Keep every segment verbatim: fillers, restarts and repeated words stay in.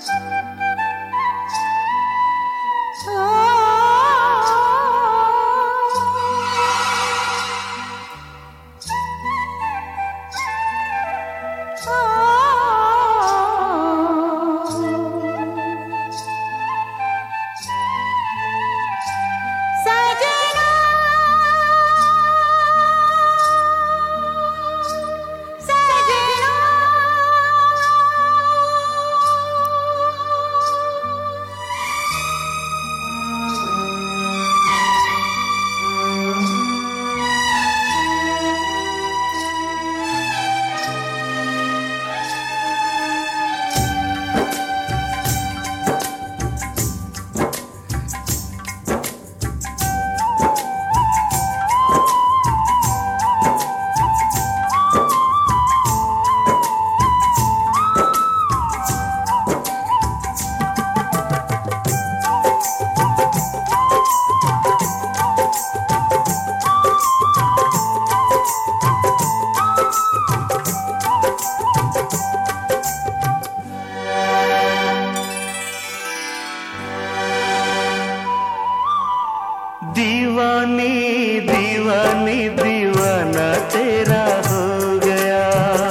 दीवानी दीवानी दीवाना तेरा हो गया।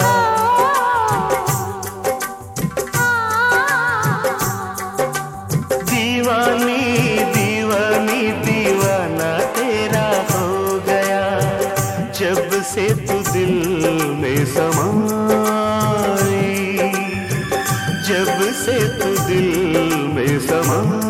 दीवानी दीवानी दीवाना तेरा हो गया। जब से तू दिल में समाई, जब से तू दिल में समाई।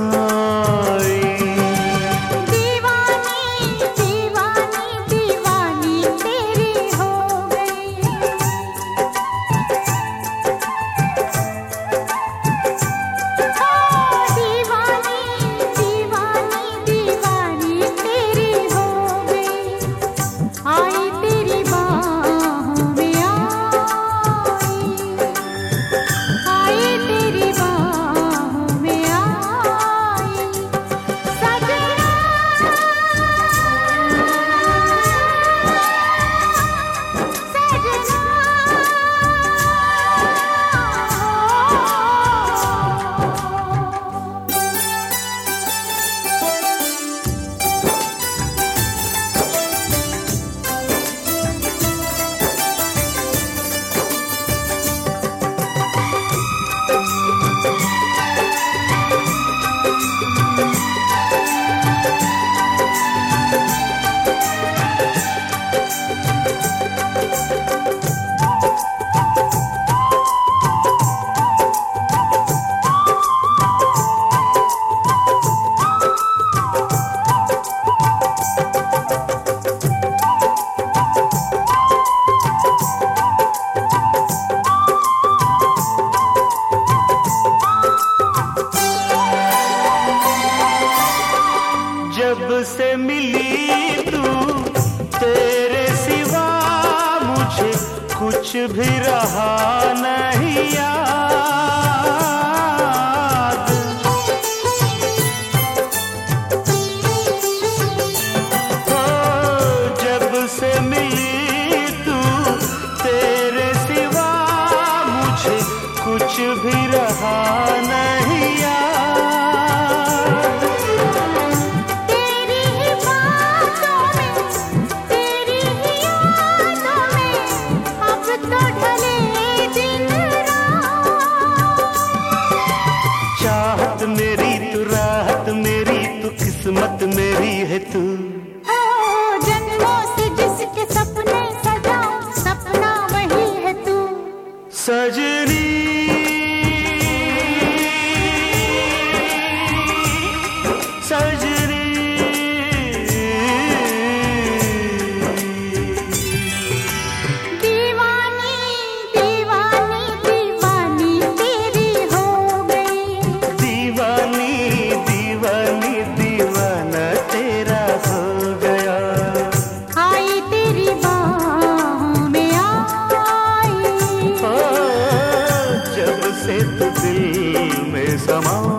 जब से मिली तू तेरे सिवा मुझे कुछ भी रहा नहीं याद। हो जब से मिली तू तेरे सिवा मुझे कुछ भी रहा नहीं याद। किस्मत मेरी है तू। जन्मों से जिसके सपने सजा, सपना वही है तू। सजनी सजनी दीवानी दीवानी दीवानी तेरी हो गई। दीवानी दीवानी दीवाना तेरा हो गया। आई तेरी बाहों में आई, ओ, जब से तू दिल में समाई।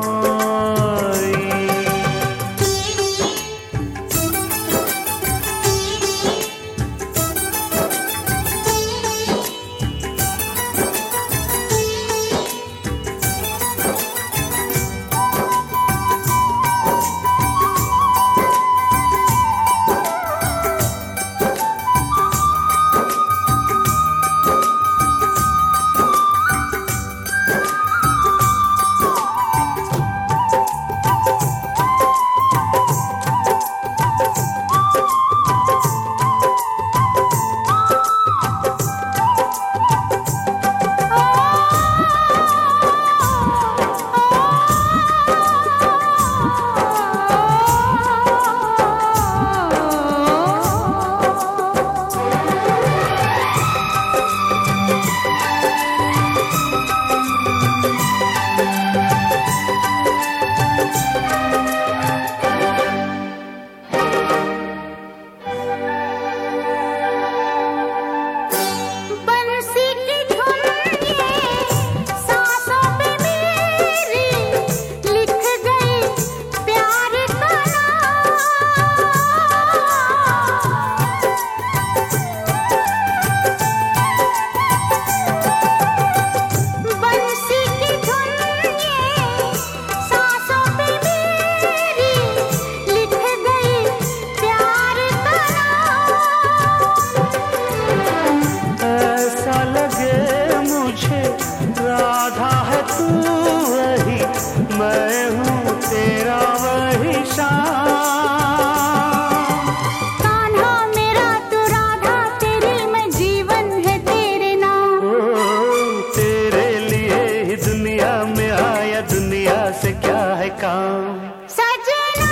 से क्या है काम। सजना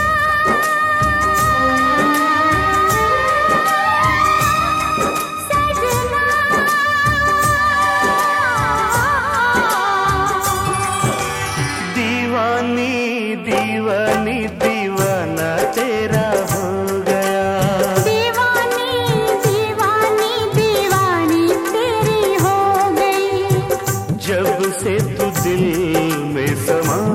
सजना दीवानी दीवानी दीवाना तेरा हो गया। दीवानी दीवानी दीवानी तेरी हो गई। जब से तू दिल में समा